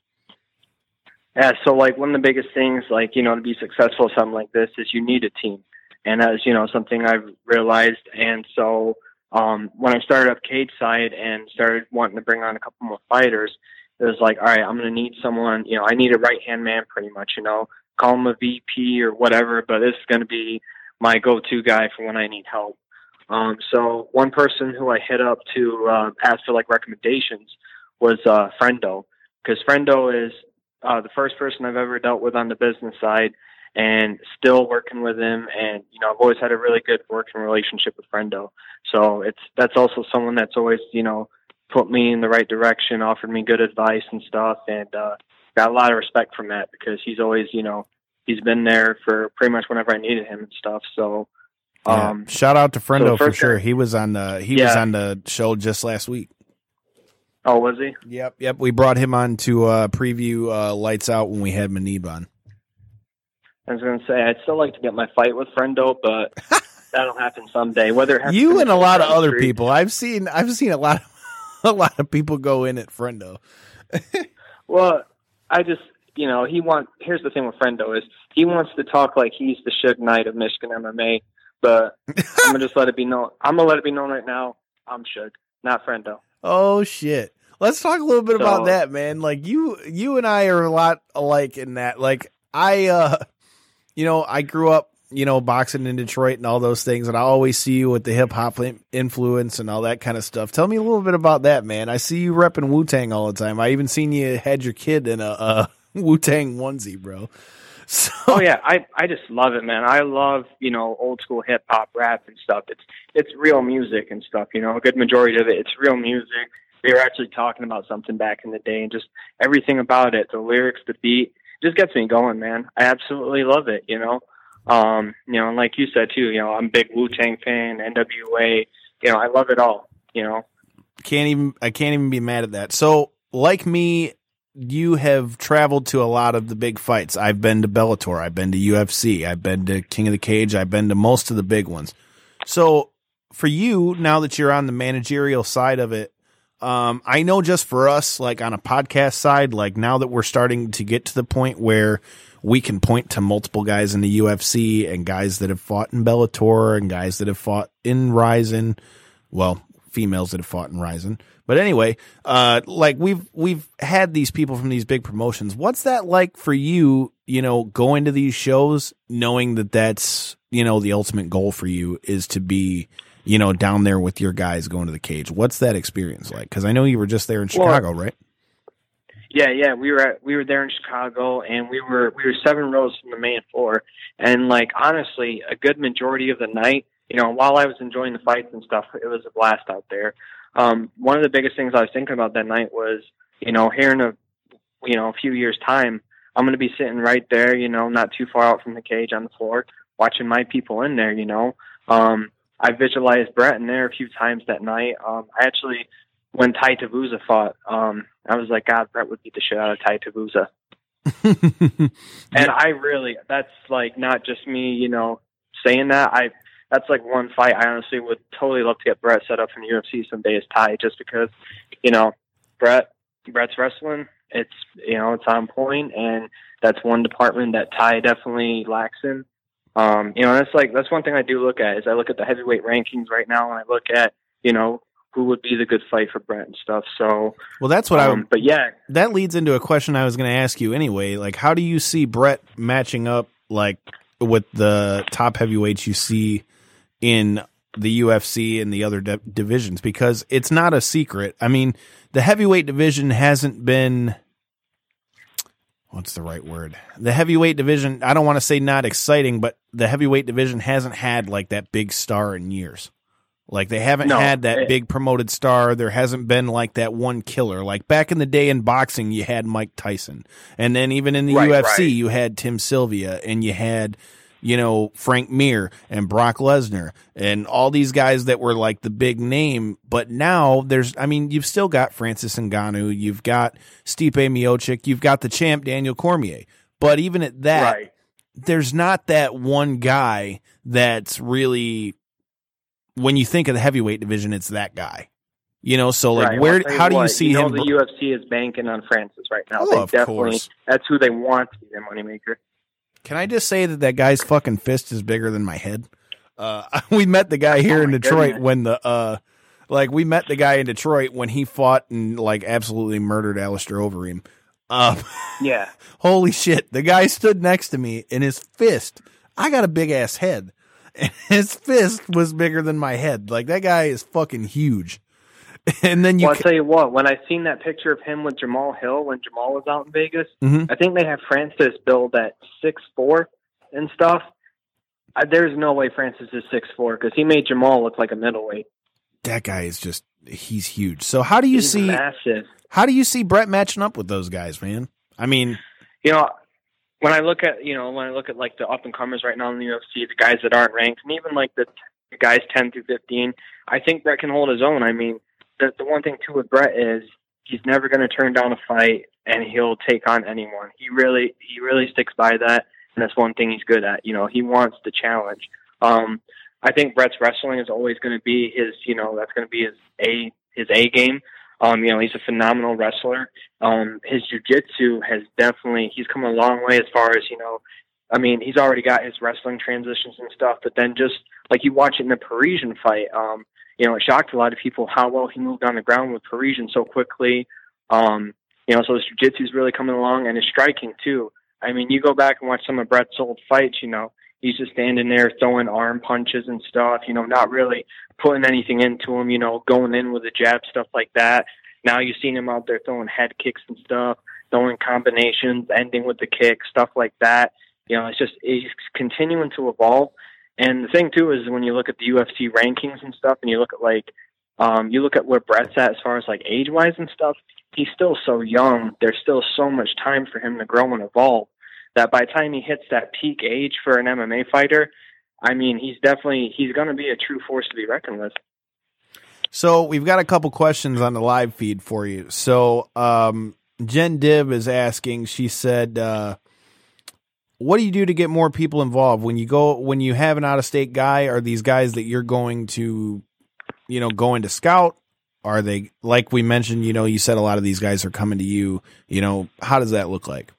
Yeah, so like one of the biggest things, like, you know, to be successful at something like this is you need a team. And that's, you know, something I've realized. And so um, when I started up Cage Side and started wanting to bring on a couple more fighters, it was like, all right, I'm going to need someone, you know, I need a right-hand man pretty much, you know, call him a V P or whatever, but this is going to be my go-to guy for when I need help. Um, so one person who I hit up to uh, ask for like recommendations was uh, Friendo, because Friendo is uh, the first person I've ever dealt with on the business side, and still working with him. And, you know, I've always had a really good working relationship with Friendo. So it's, that's also someone that's always, you know, put me in the right direction, offered me good advice and stuff. And, uh, got a lot of respect from that because he's always, you know, he's been there for pretty much whenever I needed him and stuff. So, um, yeah. Shout out to Friendo so for sure. guy, he was on the, he yeah. was on the show just last week. Oh, was he? Yep. Yep. We brought him on to, uh, preview, uh, Lights Out when we had Manib on. I was going to say, I'd still like to get my fight with Friendo, but that'll happen someday. Whether it you and a lot of other street. people, I've seen, I've seen a lot of, a lot of people go in at Friendo. Well, I just, you know, he wants, here's the thing with Friendo is he wants to talk like he's the Suge Knight of Michigan M M A, but I'm going to just let it be known. I'm going to let it be known right now. I'm Suge, not Friendo. Oh shit. Let's talk a little bit so, about that, man. Like you, you and I are a lot alike in that. Like I, uh, you know, I grew up, you know, boxing in Detroit and all those things. And I always see you with the hip hop influence and all that kind of stuff. Tell me a little bit about that, man. I see you repping Wu-Tang all the time. I even seen you had your kid in a, a Wu-Tang onesie, bro. So, oh yeah. I, I just love it, man. I love, you know, old school hip hop rap and stuff. It's, it's real music and stuff, you know, a good majority of it. It's real music. They were actually talking about something back in the day and just everything about it, the lyrics, the beat, just gets me going, man. I absolutely love it, you know. Um, you know, and like you said too, you know, I'm a big Wu-Tang fan, N W A, you know, I love it all, you know. Can't even, I can't even be mad at that. So, like me, you have traveled to a lot of the big fights. I've been to Bellator, I've been to U F C, I've been to King of the Cage, I've been to most of the big ones. So, for you, now that you're on the managerial side of it, um, I know just for us, like on a podcast side, like now that we're starting to get to the point where we can point to multiple guys in the U F C and guys that have fought in Bellator and guys that have fought in Rizin, well, females that have fought in Rizin. But anyway, uh, like we've we've had these people from these big promotions. What's that like for you, you know, going to these shows, knowing that that's, you know, the ultimate goal for you is to be, you know, down there with your guys going to the cage? What's that experience like? Because I know you were just there in Chicago, well, right? Yeah, yeah, we were at, we were there in Chicago, and we were we were seven rows from the main floor, and like honestly, a good majority of the night, you know, while I was enjoying the fights and stuff, it was a blast out there. Um, one of the biggest things I was thinking about that night was, you know, here in a, you know, a few years' time, I'm going to be sitting right there, you know, not too far out from the cage on the floor, watching my people in there, you know. Um, I visualized Brett in there a few times that night. Um, I actually, when Tai Tavuza fought, um, I was like, God, Brett would beat the shit out of Tai Tavuza. And I really, that's like not just me, you know, saying that. I That's like one fight I honestly would totally love to get Brett set up in the U F C someday is Tai, just because, you know, Brett, Brett's wrestling, it's, you know, it's on point, and that's one department that Tai definitely lacks in. Um, you know, that's like, that's one thing I do look at is I look at the heavyweight rankings right now, and I look at, you know, who would be the good fight for Brett and stuff. So, well, that's what um, I, but yeah, that leads into a question I was going to ask you anyway. Like, how do you see Brett matching up, like, with the top heavyweights you see in the U F C and the other de- divisions? Because it's not a secret. I mean, the heavyweight division hasn't been, what's the right word? The heavyweight division, I don't want to say not exciting, but the heavyweight division hasn't had like that big star in years. Like they haven't no, had that it, big promoted star. There hasn't been like that one killer. Like back in the day in boxing, you had Mike Tyson. And then even in the right, U F C, right. you had Tim Sylvia, and you had, you know, Frank Mir and Brock Lesnar and all these guys that were like the big name. But now there's, I mean, you've still got Francis Ngannou, you've got Stipe Miocic, you've got the champ Daniel Cormier. But even at that, right. there's not that one guy that's really, when you think of the heavyweight division, it's that guy. You know, so like, right. where, how do what, you see you know, him? The U F C is banking on Francis right now. Oh, they of definitely, course. That's who they want to be their moneymaker. Can I just say that that guy's fucking fist is bigger than my head? Uh, we met the guy here oh in Detroit goodness. when the, uh, like we met the guy in Detroit when he fought and like absolutely murdered Alistair Overeem. Um, yeah. Holy shit. The guy stood next to me and his fist, I got a big ass head, and his fist was bigger than my head. Like that guy is fucking huge. And then you, well, I'll tell you what, when I seen that picture of him with Jamal Hill, when Jamal was out in Vegas, mm-hmm. I think they have Francis billed at six four and stuff. I, there's no way Francis is six four because he made Jamal look like a middleweight. That guy is just, he's huge. So how do you he's see, massive. How do you see Brett matching up with those guys, man? I mean, you know, when I look at, you know, when I look at like the up and comers right now in the U F C, the guys that aren't ranked, and even like the, the guys ten through fifteen, I think Brett can hold his own. I mean, the, the one thing too with Brett is he's never going to turn down a fight, and he'll take on anyone. He really, he really sticks by that, and that's one thing he's good at. You know, he wants the challenge. Um, I think Brett's wrestling is always going to be his, you know, that's going to be his A, his A game. Um, you know, he's a phenomenal wrestler. Um, his jiu-jitsu has definitely, he's come a long way as far as, you know, I mean, he's already got his wrestling transitions and stuff, but then just like you watch it in the Parisian fight, um, you know, it shocked a lot of people how well he moved on the ground with Parisian so quickly. Um, you know, so his jiu-jitsu is really coming along, and his striking too. I mean, you go back and watch some of Brett's old fights, you know, he's just standing there throwing arm punches and stuff, you know, not really putting anything into him, you know, going in with a jab, stuff like that. Now you've seen him out there throwing head kicks and stuff, throwing combinations, ending with the kick, stuff like that. You know, it's just, he's continuing to evolve. And the thing too is when you look at the U F C rankings and stuff, and you look at like, um, you look at where Brett's at as far as like age-wise and stuff, he's still so young. There's still so much time for him to grow and evolve that by the time he hits that peak age for an M M A fighter, I mean, he's definitely, he's going to be a true force to be reckoned with. So we've got a couple questions on the live feed for you. So um, Jen Dibb is asking, she said, uh, what do you do to get more people involved when you go, when you have an out of state guy? Are these guys that you're going to, you know, going to scout? Are they, like we mentioned, you know, you said a lot of these guys are coming to you, you know, how does that look like?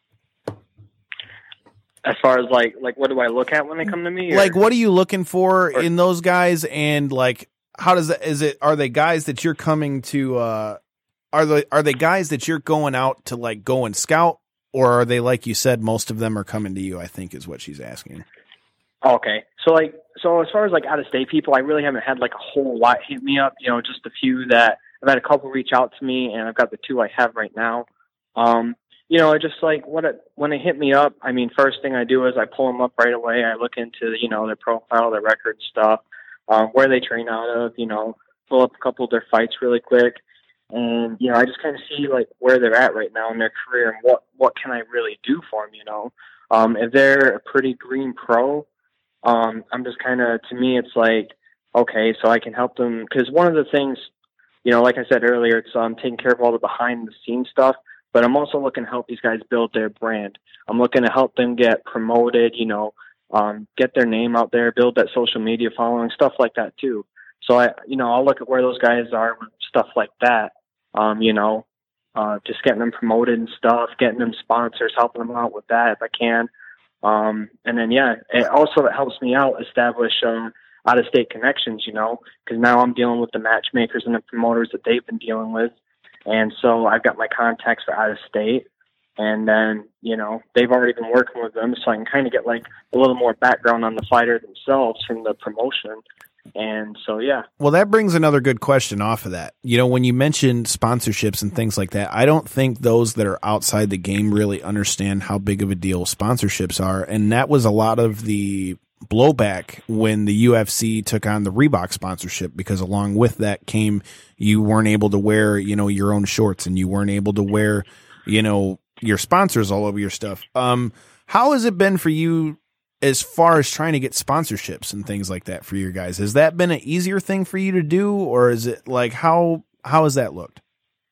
As far as like, like, what do I look at when they come to me? Or? Like, what are you looking for or, in those guys? And like, how does that, is it, are they guys that you're coming to, uh, are they, are they guys that you're going out to like go and scout, or are they, like you said, most of them are coming to you, I think is what she's asking. Okay. So like, so as far as like out of state people, I really haven't had like a whole lot hit me up, you know, just a few that I've had a couple reach out to me, and I've got the two I have right now. Um, you know, I just like what it, when they hit me up, I mean, first thing I do is I pull them up right away. I look into, you know, their profile, their record stuff, um, where they train out of, you know, pull up a couple of their fights really quick. And, you know, I just kind of see like where they're at right now in their career and what, what can I really do for them, you know? Um, if they're a pretty green pro, um, I'm just kind of, to me, it's like, okay, so I can help them. Cause one of the things, you know, like I said earlier, it's um, taking care of all the behind the scenes stuff, but I'm also looking to help these guys build their brand. I'm looking to help them get promoted, you know, um, get their name out there, build that social media following, stuff like that too. So I, you know, I'll look at where those guys are with stuff like that. Um, you know, uh, just getting them promoted and stuff, getting them sponsors, helping them out with that if I can. Um, and then, yeah, it also it helps me out establish, um, out of state connections, you know, cause now I'm dealing with the matchmakers and the promoters that they've been dealing with. And so I've got my contacts for out of state, and then, you know, they've already been working with them. So I can kind of get like a little more background on the fighter themselves from the promotion. And so, yeah. Well, that brings another good question off of that. You know, when you mentioned sponsorships and things like that, I don't think those that are outside the game really understand how big of a deal sponsorships are. And that was a lot of the blowback when the U F C took on the Reebok sponsorship, because along with that came, you weren't able to wear, you know, your own shorts, and you weren't able to wear, you know, your sponsors all over your stuff. Um, how has it been for you as far as trying to get sponsorships and things like that for your guys? Has that been an easier thing for you to do, or is it like, how, how has that looked?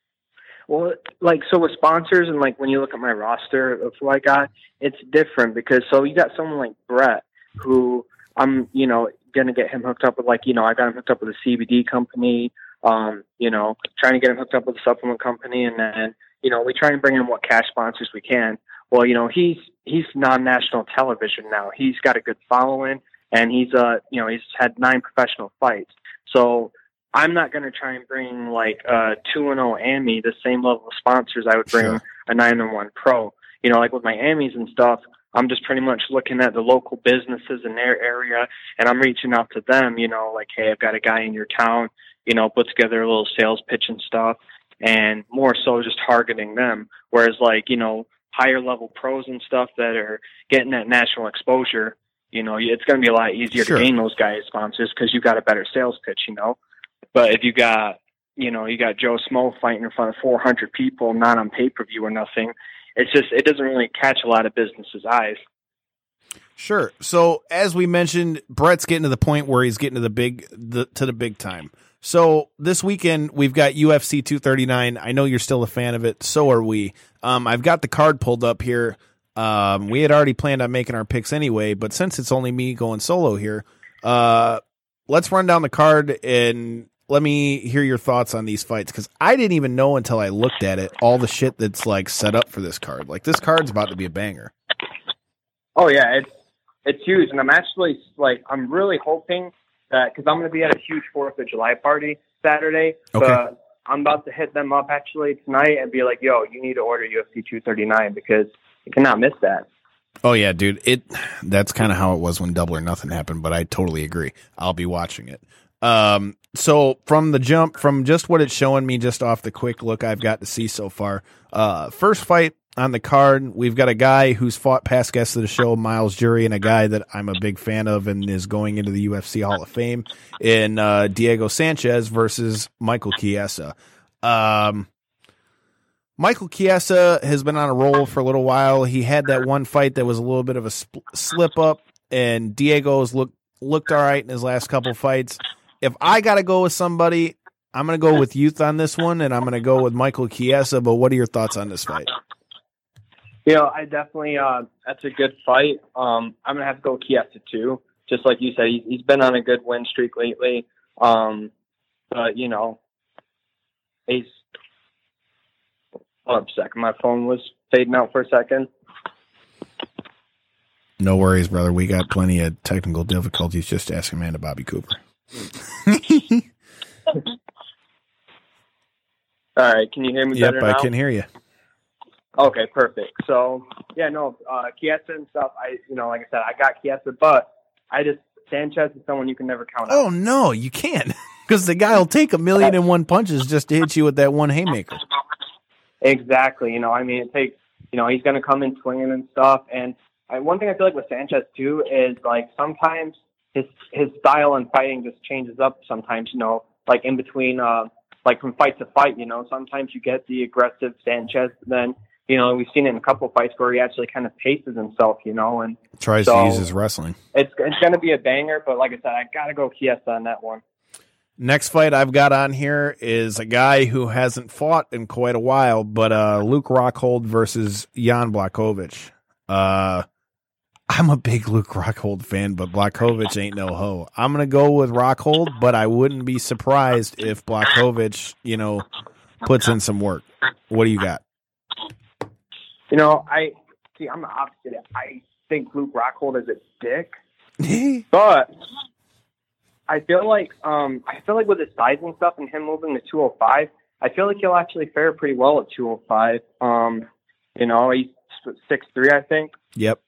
Well, like, so with sponsors and like, when you look at my roster of who I got, it's different because, so you got someone like Brett, who I'm, you know, going to get him hooked up with, like, you know, I got him hooked up with a C B D company, um, you know, trying to get him hooked up with a supplement company. And then, you know, we try and bring in what cash sponsors we can. Well, you know, he's, he's non-national television now. He's got a good following, and he's, uh, you know, he's had nine professional fights. So I'm not going to try and bring like, uh, two and oh A M I, the same level of sponsors I would bring sure. a nine and one pro, you know, like with my A M Is and stuff. I'm just pretty much looking at the local businesses in their area, and I'm reaching out to them, you know, like, hey, I've got a guy in your town, you know, put together a little sales pitch and stuff, and more so just targeting them. Whereas like, you know, higher level pros and stuff that are getting that national exposure, you know, it's going to be a lot easier sure. to gain those guys sponsors because you've got a better sales pitch, you know. But if you got, you know, you got Joe Smo fighting in front of four hundred people, not on pay-per-view or nothing, it's just, it doesn't really catch a lot of businesses' eyes. Sure. So as we mentioned, Brett's getting to the point where he's getting to the big, the, to the big time. So this weekend we've got U F C two thirty-nine. I know you're still a fan of it. So are we. Um, I've got the card pulled up here. Um, we had already planned on making our picks anyway, but since it's only me going solo here, uh, let's run down the card and let me hear your thoughts on these fights, because I didn't even know until I looked at it all the shit that's like set up for this card. Like, this card's about to be a banger. Oh yeah, it's it's huge, and I'm actually like I'm really hoping that, because I'm going to be at a huge Fourth of July party Saturday. Okay. But I'm about to hit them up actually tonight and be like, "Yo, you need to order U F C two thirty-nine because you cannot miss that." Oh yeah, dude. It that's kind of how it was when Double or Nothing happened, but I totally agree. I'll be watching it. Um, so from the jump, from just what it's showing me, just off the quick look I've got to see so far, uh, first fight on the card, we've got a guy who's fought past guests of the show, Miles Jury, and a guy that I'm a big fan of and is going into the U F C Hall of Fame in, uh, Diego Sanchez versus Michael Chiesa. Um, Michael Chiesa has been on a roll for a little while. He had that one fight that was a little bit of a sp- slip up, and Diego's looked, looked all right in his last couple fights. If I got to go with somebody, I'm going to go with Youth on this one, and I'm going to go with Michael Chiesa. But what are your thoughts on this fight? You know, I definitely, uh, that's a good fight. Um, I'm going to have to go with Chiesa too. Just like you said, he's, he's been on a good win streak lately. Um, but, you know, he's, hold up a second. My phone was fading out for a second. No worries, brother. We got plenty of technical difficulties. Just ask Amanda Bobby Cooper. All right. Can you hear me yep, better now? I can hear you. Okay, perfect. So, yeah, no, uh, Chiesa and stuff, I, you know, like I said, I got Chiesa, but I just, Sanchez is someone you can never count on. Oh, no, you can't. Because the guy will take a million and one punches just to hit you with that one haymaker. Exactly. You know, I mean, it takes, you know, he's going to come in swinging and stuff. And I, one thing I feel like with Sanchez, too, is, like, sometimes his his style and fighting just changes up sometimes, you know, like in between, uh, like from fight to fight, you know. Sometimes you get the aggressive Sanchez, then, you know, we've seen it in a couple of fights where he actually kind of paces himself, you know, and tries so to use his wrestling. It's it's going to be a banger, but like I said, I got to go Chiesa on that one. Next fight I've got on here is a guy who hasn't fought in quite a while, but uh, Luke Rockhold versus Jan Blachowicz. Uh, I'm a big Luke Rockhold fan, but Blachowicz ain't no hoe. I'm going to go with Rockhold, but I wouldn't be surprised if Blachowicz, you know, puts in some work. What do you got? You know, I see. I'm the opposite. I think Luke Rockhold is a dick, but I feel like um, I feel like with his size and stuff and him moving to two oh five, I feel like he'll actually fare pretty well at two oh five. Um, you know, he's six three, I think. Yep.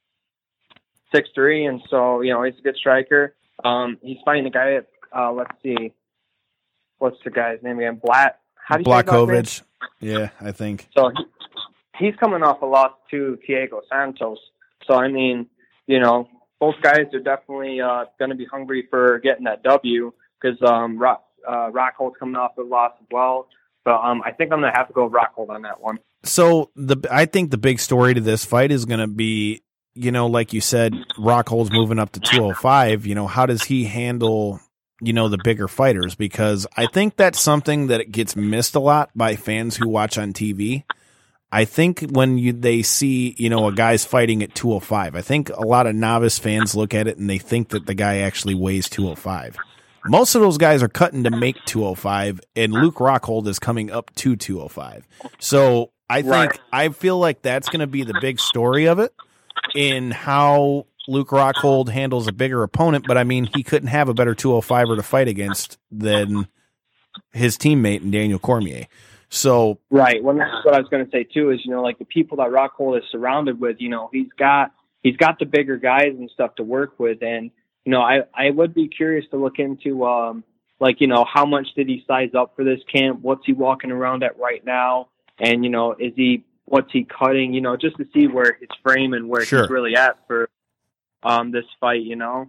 six three, and so, you know, he's a good striker. Um, he's fighting the guy at, uh, let's see, what's the guy's name again? Black. How do you Blachowicz. Yeah, I think. So he, he's coming off a loss to Thiago Santos. So, I mean, you know, both guys are definitely uh, going to be hungry for getting that W because um, Rock, uh, Rockhold's coming off a loss as well. But um, I think I'm going to have to go Rockhold on that one. So the I think the big story to this fight is going to be, you know, like you said, Rockhold's moving up to two oh five. You know, how does he handle, you know, the bigger fighters? Because I think that's something that it gets missed a lot by fans who watch on T V. I think when you they see, you know, a guy's fighting at two oh five, I think a lot of novice fans look at it and they think that the guy actually weighs two oh five. Most of those guys are cutting to make two oh five, and Luke Rockhold is coming up to two oh five. So I think, Right. I feel like that's going to be the big story of it in how Luke Rockhold handles a bigger opponent. But I mean, he couldn't have a better two oh five-er to fight against than his teammate in Daniel Cormier. So, Right. Well, that's what I was going to say too. Is, you know, like the people that Rockhold is surrounded with. You know, he's got he's got the bigger guys and stuff to work with, and you know, I I would be curious to look into um like, you know, how much did he size up for this camp? What's he walking around at right now? And you know, is he what's he cutting? You know, just to see where his frame and where Sure. he's really at for um this fight. You know.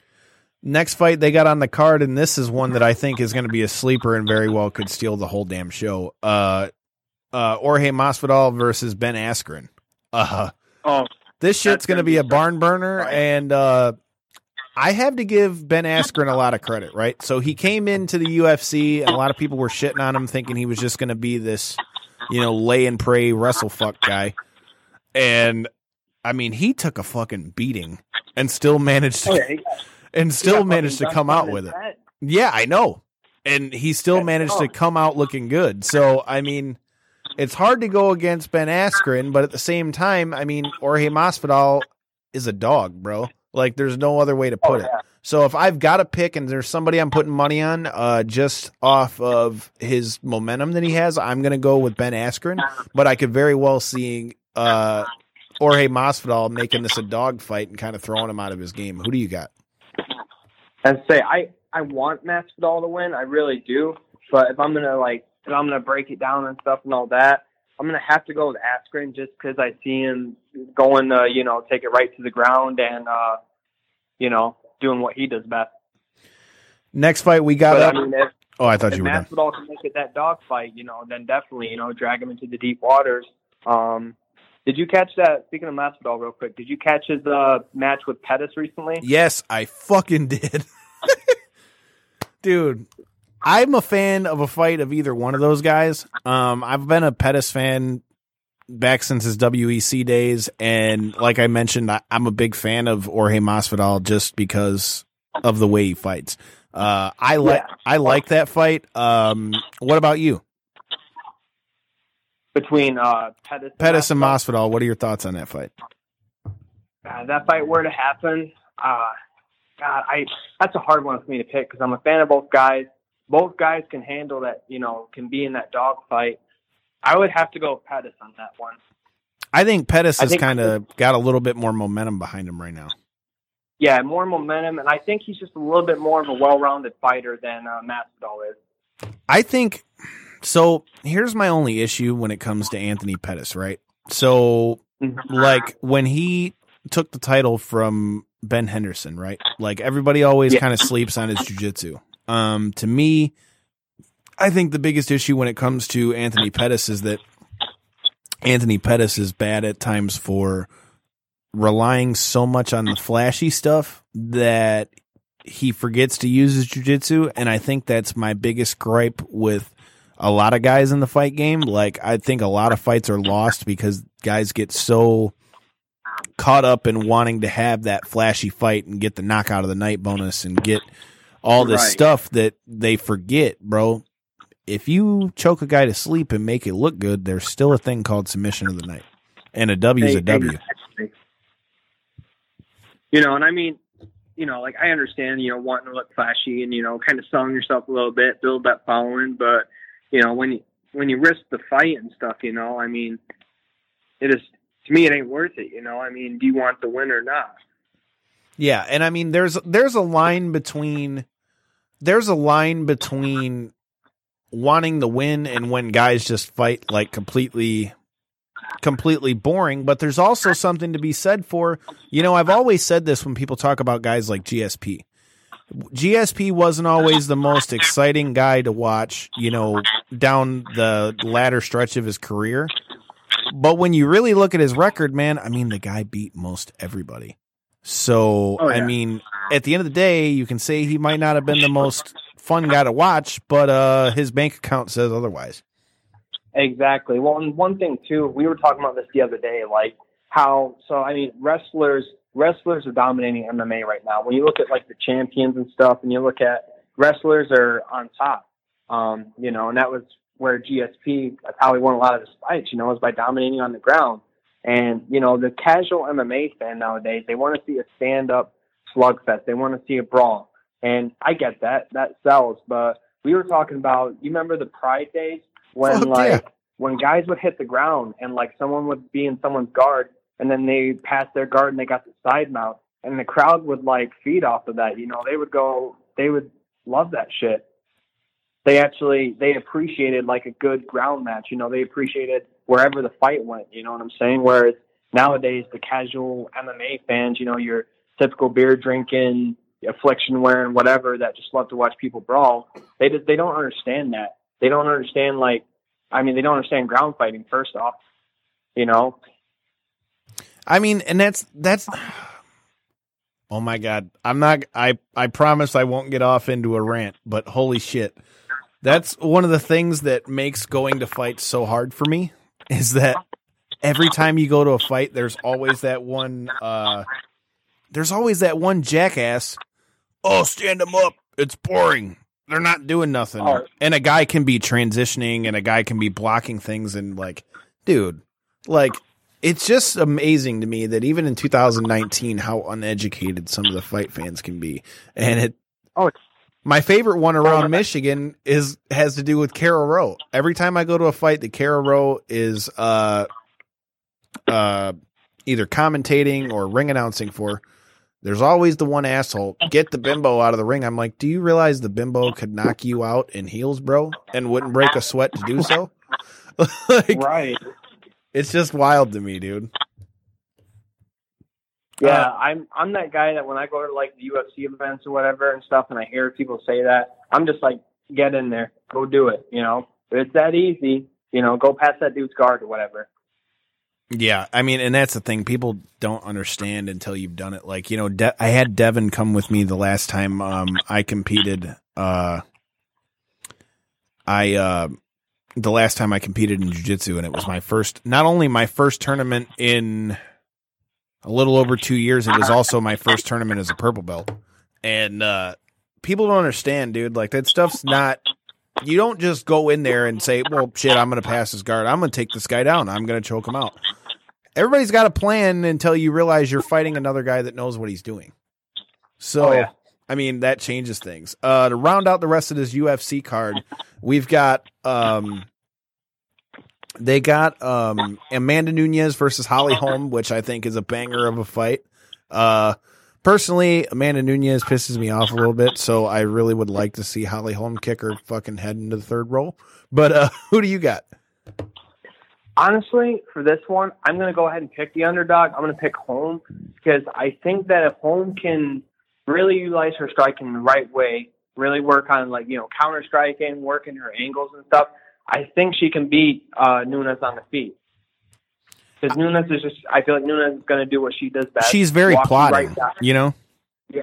next fight they got on the card, and this is one that I think is going to be a sleeper and very well could steal the whole damn show. Uh, uh, Jorge Masvidal versus Ben Askren. Uh, Oh, this shit's That's going to gonna be be a so- barn burner, Right. and uh, I have to give Ben Askren a lot of credit, right? So he came into the U F C, and a lot of people were shitting on him, thinking he was just going to be this, you know, lay and pray wrestle fuck guy. And I mean, he took a fucking beating and still managed to, oh yeah, he got, and he still got managed to fucking come dunked out on with his it. head. Yeah, I know. And he still Yeah, managed oh. to come out looking good. So, I mean, it's hard to go against Ben Askren, but at the same time, I mean, Jorge Masvidal is a dog, bro. Like, there's no other way to put Oh, it. yeah. So if I've got to pick and there's somebody I'm putting money on uh, just off of his momentum that he has, I'm going to go with Ben Askren. But I could very well see uh, Jorge Masvidal making this a dog fight and kind of throwing him out of his game. Who do you got? And say I I want Masvidal to win, I really do. But if I'm gonna like if I'm gonna break it down and stuff and all that, I'm gonna have to go with Askren just because I see him going to, you know, take it right to the ground and uh, you know, doing what he does best. Next fight we got But up. I mean, if, Oh, I thought if you were done. Masvidal can make it that dog fight, you know, then definitely, you know, drag him into the deep waters. Um, did you catch that? Speaking of Masvidal, real quick, did you catch his uh, match with Pettis recently? Yes, I fucking did. Dude, I'm a fan of a fight of either one of those guys. Um, I've been a Pettis fan back since his W E C days, and like I mentioned, I, I'm a big fan of Jorge Masvidal just because of the way he fights. Uh, I like Yeah. I like that fight. Um, what about you? Between uh, Pettis, Pettis and Masvidal. Masvidal, what are your thoughts on that fight? Uh, that fight were to happen, uh, God, I that's a hard one for me to pick because I'm a fan of both guys. Both guys can handle that, you know, can be in that dog fight. I would have to go with Pettis on that one. I think Pettis I has think- kind of got a little bit more momentum behind him right now. Yeah, more momentum, and I think he's just a little bit more of a well-rounded fighter than uh, Masvidal is. I think so. Here's my only issue when it comes to Anthony Pettis, right? So, like when he took the title from Ben Henderson, right? Like everybody always Yeah. kind of sleeps on his jiu-jitsu. Um, to me, I think the biggest issue when it comes to Anthony Pettis is that Anthony Pettis is bad at times for relying so much on the flashy stuff that he forgets to use his jiu-jitsu, and I think that's my biggest gripe with a lot of guys in the fight game. Like, I think a lot of fights are lost because guys get so caught up in wanting to have that flashy fight and get the knockout of the night bonus and get all this Right. stuff that they forget, bro. If you choke a guy to sleep and make it look good, there's still a thing called submission of the night. And a W is a W. Exactly. You know, and I mean, you know, like I understand, you know, wanting to look flashy and, you know, kind of selling yourself a little bit, build that following. But, you know, when you, when you risk the fight and stuff, you know, I mean, it is, to me, it ain't worth it. You know, I mean, do you want the win or not? Yeah, and I mean, there's there's a line between there's a line between wanting the win and when guys just fight like completely completely boring, but there's also something to be said for, you know, I've always said this when people talk about guys like G S P. G S P wasn't always the most exciting guy to watch, you know, down the latter stretch of his career. But when you really look at his record, man, I mean, the guy beat most everybody. So, Oh, yeah. I mean, at the end of the day, you can say he might not have been the most fun guy to watch, but uh, his bank account says otherwise. Exactly. Well, and one thing too, we were talking about this the other day, like how, so I mean, wrestlers, wrestlers are dominating M M A right now. When you look at like the champions and stuff, and you look at wrestlers are on top, um, you know, and that was where G S P, that's how he won a lot of his fights, you know, was by dominating on the ground. And, you know, the casual M M A fan nowadays, they want to see a stand-up slugfest. They want to see a brawl. And I get that. That sells. But we were talking about, you remember the Pride days when, Fuck like, yeah. when guys would hit the ground and, like, someone would be in someone's guard and then they passed their guard and they got the side mount and the crowd would, like, feed off of that. You know, they would go, they would love that shit. They actually, they appreciated, like, a good ground match. You know, they appreciated wherever the fight went, you know what I'm saying? Whereas nowadays, the casual M M A fans, you know, your typical beer drinking, affliction wearing, whatever, that just love to watch people brawl, they just, they don't understand that. They don't understand, like, I mean, they don't understand ground fighting, first off, you know? I mean, and that's, that's, oh my God. I'm not, I, I promise I won't get off into a rant, but holy shit. That's one of the things that makes going to fight so hard for me is that every time you go to a fight, there's always that one, uh, there's always that one jackass. Oh, stand them up. It's boring. They're not doing nothing. Oh. And a guy can be transitioning and a guy can be blocking things. And like, dude, like, it's just amazing to me that even in two thousand nineteen, how uneducated some of the fight fans can be. And it, Oh, it's my favorite one around Michigan is has to do with Kara Rowe. Every time I go to a fight that Kara Rowe is uh, uh, either commentating or ring announcing for, there's always the one asshole, get the bimbo out of the ring. I'm like, do you realize the bimbo could knock you out in heels, bro, and wouldn't break a sweat to do so? Like, right. it's just wild to me, dude. Yeah, Uh, I'm I'm that guy that when I go to like the U F C events or whatever and stuff, and I hear people say that, I'm just like, get in there, go do it. You know, if it's that easy, you know, go past that dude's guard or whatever. Yeah, I mean, and that's the thing. People don't understand until you've done it. Like, you know, De- I had Devin come with me the last time um, I competed. Uh, I uh, the last time I competed in jiu-jitsu, and it was my first, not only my first tournament in a little over two years, it was also my first tournament as a purple belt. And uh, people don't understand, dude. Like, that stuff's not, you don't just go in there and say, well, shit, I'm going to pass this guard. I'm going to take this guy down. I'm going to choke him out. Everybody's got a plan until you realize you're fighting another guy that knows what he's doing. So, oh, yeah. I mean, that changes things. Uh, to round out the rest of this U F C card, we've got, um, they got um, Amanda Nunes versus Holly Holm, which I think is a banger of a fight. Uh, personally, Amanda Nunes pisses me off a little bit, so I really would like to see Holly Holm kick her fucking head into the third row. But uh, who do you got? Honestly, for this one, I'm going to go ahead and pick the underdog. I'm going to pick Holm because I think that if Holm can really utilize her striking the right way, really work on, like, you know, counter striking, working her angles and stuff, I think she can beat uh, Nunes on the feet. Because Nunes is just, I feel like Nunes is going to do what she does best. She's very plotting, right, you know? Yeah.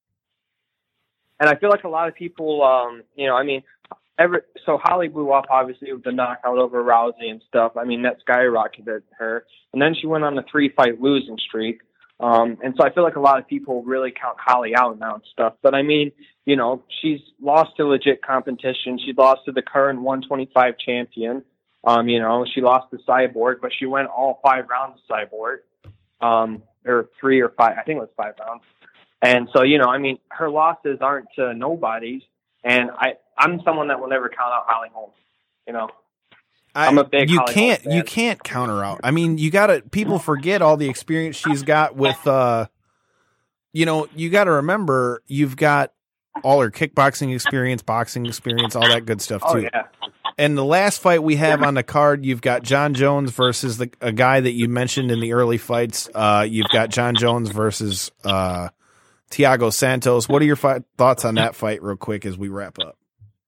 And I feel like a lot of people, um, you know, I mean, every, so Holly blew up, obviously, with the knockout over Rousey and stuff. I mean, that skyrocketed her. And then she went on a three-fight losing streak. Um, and so I feel like a lot of people really count Holly out now and stuff. But, I mean, you know, she's lost to legit competition. She lost to the current one twenty-five champion. Um, you know, she lost to Cyborg, but she went all five rounds of Cyborg, um, or three or five. I think it was five rounds. And so, you know, I mean, her losses aren't to nobodies. And I, I'm someone that will never count out Holly Holm, you know. I'm a big you Holly can't Holm fan. You can't counter out. I mean, you gotta, people forget all the experience she's got with, uh, you know, you got to remember you've got all her kickboxing experience, boxing experience, all that good stuff too. Oh, yeah. And the last fight we have on the card, you've got John Jones versus the a guy that you mentioned in the early fights. Uh, you've got John Jones versus uh, Thiago Santos. What are your fi- thoughts on that fight, real quick, as we wrap up?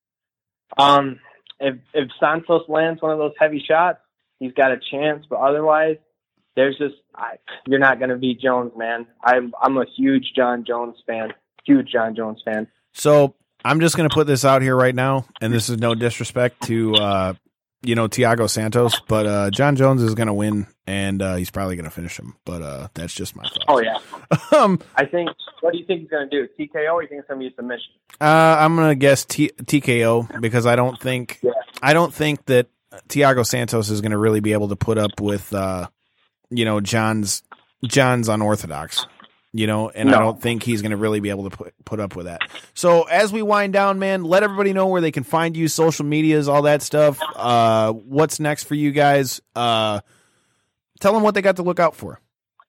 Um, if if Santos lands one of those heavy shots, he's got a chance. But otherwise, there's just I, you're not going to beat Jones, man. I'm I'm a huge John Jones fan. Huge John Jones fan. So I'm just going to put this out here right now, and this is no disrespect to, uh, you know, Thiago Santos, but uh, John Jones is going to win, and uh, he's probably going to finish him. But uh, that's just my thoughts. Oh, yeah. um, I think, what do you think he's going to do? T K O or do you think it's going to be a submission? Uh, I'm going to guess T- TKO because I don't think yeah. I don't think that Thiago Santos is going to really be able to put up with, uh, you know, John's John's unorthodox. You know, and no. I don't think he's going to really be able to put put up with that. So as we wind down, man, let everybody know where they can find you, social medias, all that stuff. Uh, what's next for you guys? Uh, tell them what they got to look out for.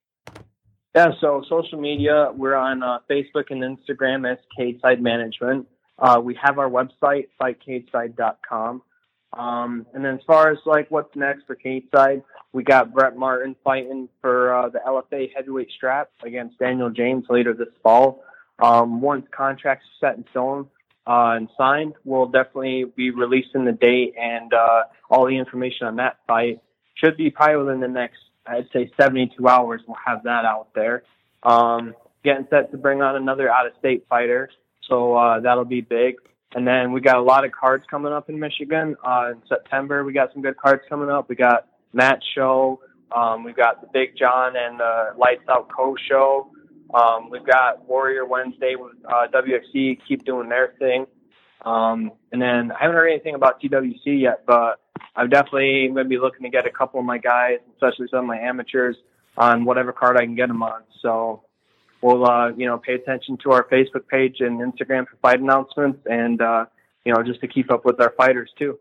Yeah, so social media, we're on uh, Facebook and Instagram as Cageside Management. Uh, we have our website, fight cageside dot com. Um, and then as far as like what's next for Cageside, we got Brett Martin fighting for uh, the L F A heavyweight strap against Daniel James later this fall. Um, once contracts are set in stone uh, and signed, we'll definitely be releasing the date and uh, all the information on that fight. Should be probably within the next, I'd say, seventy-two hours. We'll have that out there. Um, getting set to bring on another out-of-state fighter, so uh, that'll be big. And then we got a lot of cards coming up in Michigan. Uh, in September, we got some good cards coming up. We got Matt's show. Um, we've got the Big John and the Lights Out Co show. Um, we've got Warrior Wednesday with uh, W F C, keep doing their thing. Um, and then I haven't heard anything about T W C yet, but I'm definitely going to be looking to get a couple of my guys, especially some of my amateurs, on whatever card I can get them on. So we'll, uh, you know, pay attention to our Facebook page and Instagram for fight announcements and, uh, you know, just to keep up with our fighters too.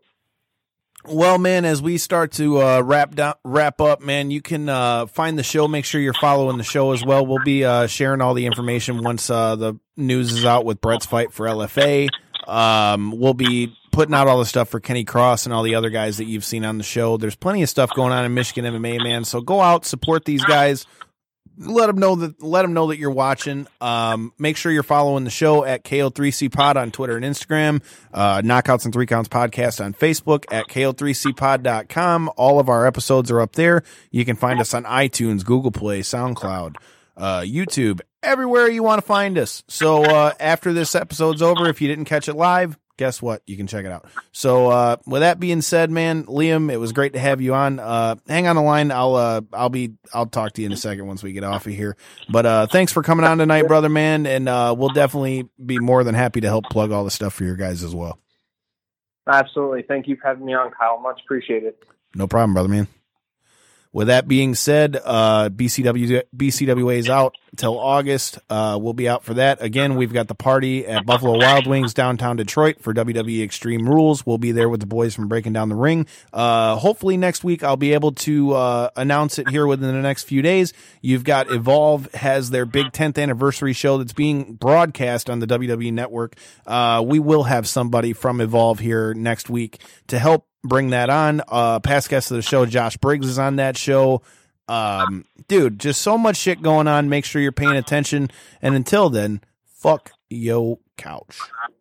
Well, man, as we start to uh, wrap down, wrap up, man, you can uh, find the show. Make sure you're following the show as well. We'll be uh, sharing all the information once uh, the news is out with Brett's fight for L F A. Um, we'll be putting out all the stuff for Kenny Cross and all the other guys that you've seen on the show. There's plenty of stuff going on in Michigan M M A, man. So go out, support these guys. Let them know that. Let them know that you're watching. Um, make sure you're following the show at K O three C Pod on Twitter and Instagram. Uh, Knockouts and Three Counts Podcast on Facebook at K O three C pod dot com. All of our episodes are up there. You can find us on iTunes, Google Play, SoundCloud, uh, YouTube, everywhere you want to find us. So uh, after this episode's over, if you didn't catch it live, guess what? You can check it out. So, uh, with that being said, man, Liam, it was great to have you on. Uh, hang on the line. I'll, uh, I'll be, I'll talk to you in a second once we get off of here. But, uh, thanks for coming on tonight, brother, man. And, uh, we'll definitely be more than happy to help plug all the stuff for your guys as well. Absolutely. Thank you for having me on, Kyle. Much appreciated. No problem, brother, man. With that being said, uh, B C W, B C W A is out till August. Uh, we'll be out for that. Again, we've got the party at Buffalo Wild Wings, downtown Detroit for W W E Extreme Rules. We'll be there with the boys from Breaking Down the Ring. Uh, hopefully next week I'll be able to, uh, announce it here within the next few days. You've got Evolve has their big tenth anniversary show that's being broadcast on the W W E Network. Uh, we will have somebody from Evolve here next week to help bring that on. Uh, past guest of the show, Josh Briggs, is on that show. Um, dude, just so much shit going on. Make sure you're paying attention. And until then, fuck yo couch.